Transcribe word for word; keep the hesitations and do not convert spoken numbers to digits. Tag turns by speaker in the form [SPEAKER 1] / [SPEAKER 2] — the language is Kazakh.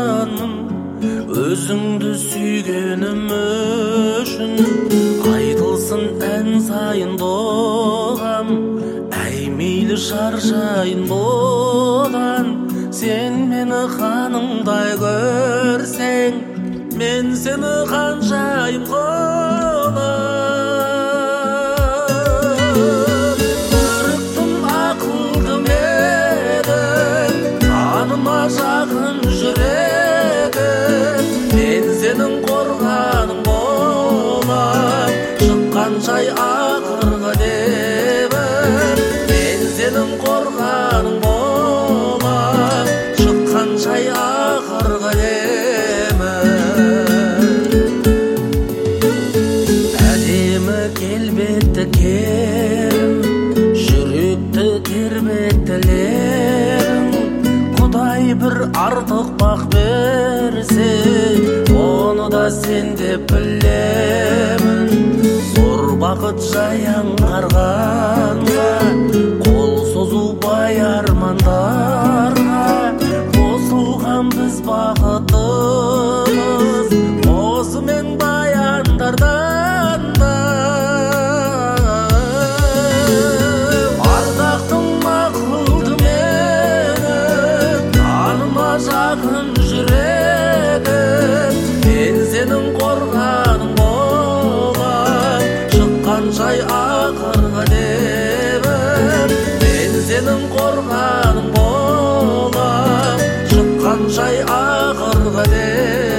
[SPEAKER 1] жаным, өзіңді сүйгенім үшін айтылсын ән сайын доғам. Әй мейлі шаршайын бодан, сен мені қаныңдай көрсең, мен сені қаншайым қолым. Көріктім ақылдым едің, жаныма жақын жүрегім, мен сенің қорғаның болам, шыққан жай ақырғы лебім. Мен сенің қорғаның болам, шыққан жай ақырғы лебім. Әдемі келбетті керім, жүректі тербеттілерің, Құдай бір артық бақ берсе, оны да сен деп білемін. Зор бақыт жаяңғарғанға, қол созу бай армандарға, қосылған біз бақытымыз осымен баяндардан да. Ардақтым ақылды менің, жаныма жақын жүрегім, мен сенің қорғаның болам, шыққан жай ақырғы лебім. Мен сенің қорғаның болам, шыққан жай ақырғы лебім.